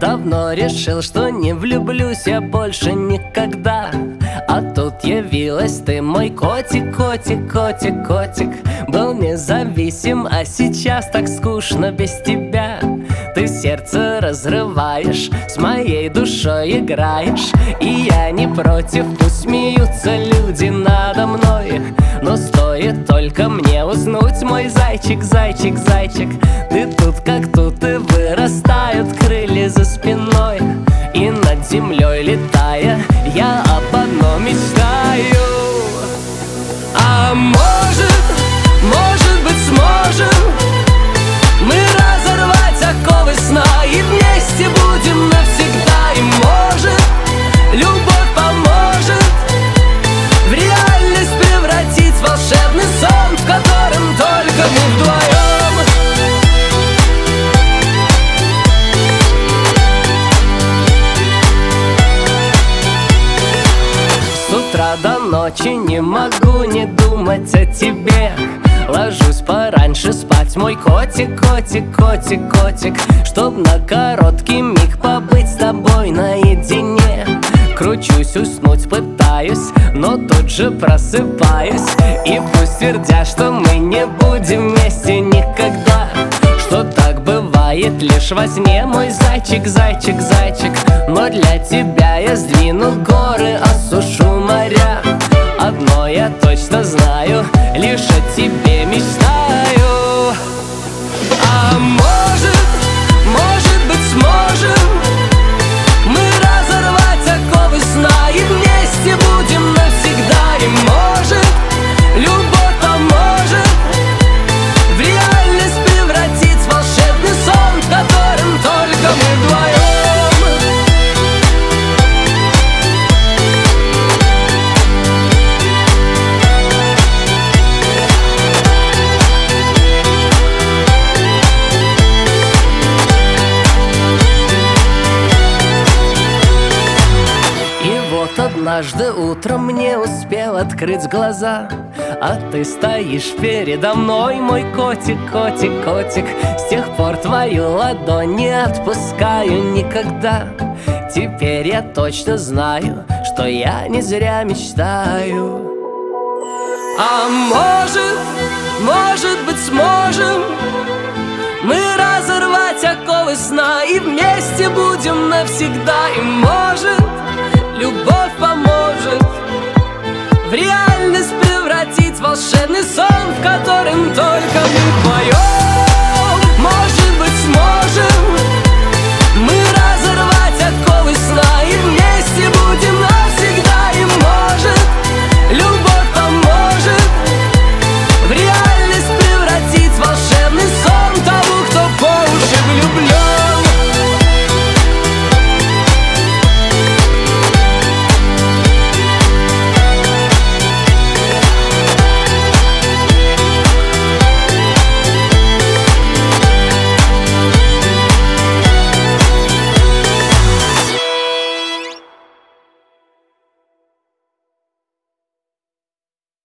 Давно решил, что не влюблюсь я больше никогда. А тут явилась ты, мой котик, котик, котик, котик. Был независим, а сейчас так скучно без тебя. Ты сердце разрываешь, с моей душой играешь. И я не против, пусть смеются люди надо мной. Но стоит только мне уснуть, мой зайчик, зайчик, зайчик. Ты тут как тут, и вырастают крылья за спиной. И над землей летая, я об одном мечтаю. А может быть сможем мы разорвать оковы сна и вместе будем навсегда. И может любовь поможет в реальность превратить волшебный сон, в котором только мы вдвоем. С утра до ночи не могу не думать о тебе. Ложусь пораньше спать, мой котик, котик, котик, котик, чтоб на короткий миг побыть с тобой наедине. Кручусь, уснуть пытаюсь, но тут же просыпаюсь. И пусть твердят, что мы не будем вместе никогда, что так бывает лишь во сне, мой зайчик, зайчик, зайчик. Но для тебя я сдвину горы, осушу моря. Одно я точно знаю, лишь о тебе мечтаю. А может быть сможем мы разорвать оковы сна и вместе будем навсегда. И может любовь поможет в реальность превратить волшебный сон, в котором только мы вдвоем. Однажды утром не успел открыть глаза, а ты стоишь передо мной, мой котик, котик, котик. С тех пор твою ладонь не отпускаю никогда. Теперь я точно знаю, что я не зря мечтаю. А может быть сможем мы разорвать оковы сна и вместе будем навсегда. И может любовь поможет в реальность превратить волшебный сон, в котором только мы вдвоем.